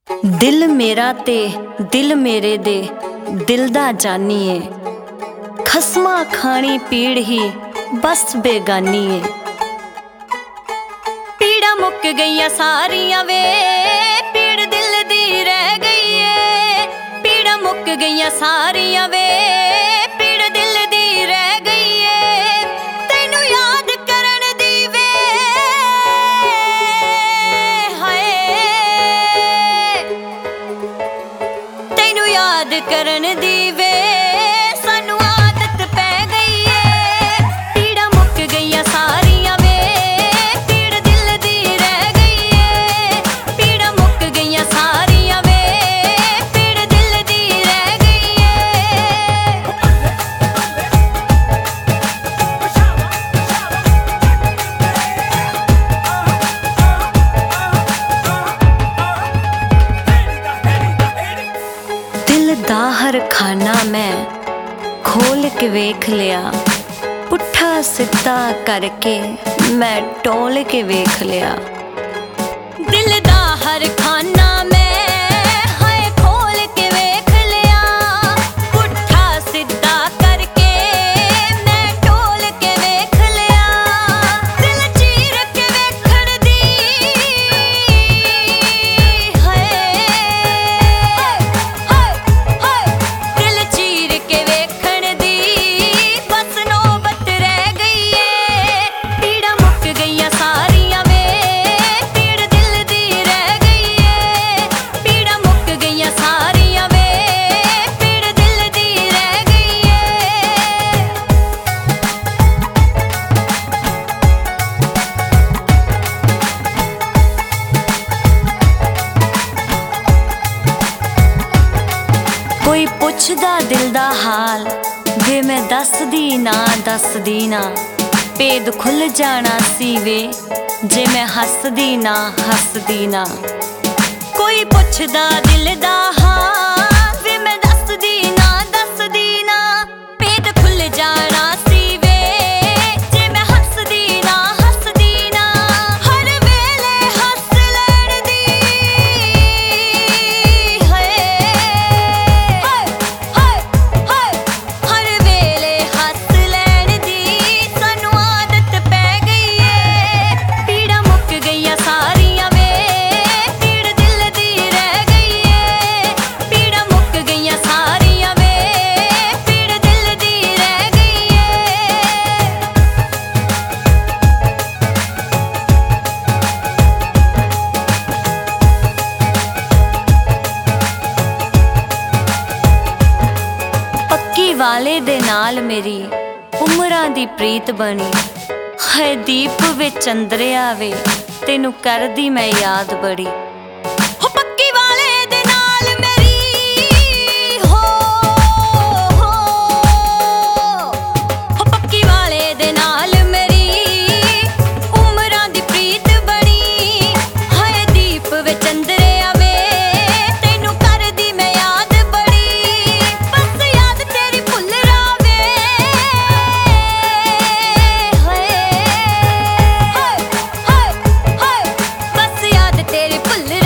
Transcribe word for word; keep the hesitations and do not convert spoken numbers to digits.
दिल मेरा ते दिल मेरे दे दिल दा जानी है, खसमा खानी पीड़ ही बस बेगानी है। पीड़ा मुक गईयां सारियां वे, पीड़ दिल दी रह गई है। पीड़ा मुक गईयां सारियां वे, पीड़ दिल दी रह गई है। तैनू याद करन दी वे हाय, तैनू याद करन दी वे सानू आदत पै गई है। पीड़ा मुक गईयां सारियां वे, पीड़ दिल दी रह गई है। पीड़ा मुक गईयां सारियां वे, पीड़ दिल दी रह गई है। दिल दा हर खाना मैं खोल के वेख लिया, पुट्ठा सिद्धा करके मैं टोल के वेख लिया। दिल दा हर खाना मैं हाय खोल के वेख लिया, पुट्ठा सिद्धा करके मैं टोल के वेख लिया। दिल चीर के वेखण दी हाय हाय हाय, दिल चीर के वेखण दी बस नौबत रह गई है। पीड़ा मुक गईयां सारियां वे, पीड़ दिल दी रह गई है। पीड़ा मुक गईयां सारियां वे, पीड़ दिल दी रह गई है। कोई पुछदा दिल दा हाल वे मैं दसदी ना दसदी ना, भेद खुल जाना सी वे जे मैं हसदी ना हसदी ना। कोई पुछदा दिल दा हाल वे मैं दसदी ना दसदी ना, भेद खुल जाना सी वे जे मैं हसदी ना हसदी ना। हर वेले हस लैण दी हाय हाय हाय हाय, हर वेले हस लैण दी सानू आदत पै गई है। पीड़ा मुक गईयां सारियां वे, पीड़ दिल दी रह गई है। पीड़ा मुक गईयां सारियां वे, पीड़ दिल दी रह गई है। पक्की वाले दे नाल मेरी उमरां दी प्रीत बनी है। दीप वे चंद्रिया वे तेनू करदी मैं याद बड़ी। हो पक्की वाले दे नाल मेरी हो हो हो, पक्की वाले दे नाल मेरी उमरां दी प्रीत बनी है। दीप वे चंद्रिया वे तेनू करदी मैं याद बड़ी। बस याद तेरी भुल रावे हाय हाय हाय हाय, बस याद तेरी भुल